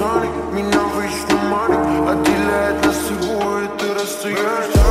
Sonic, меня вечно манит, отделяет нас всего это расстояние.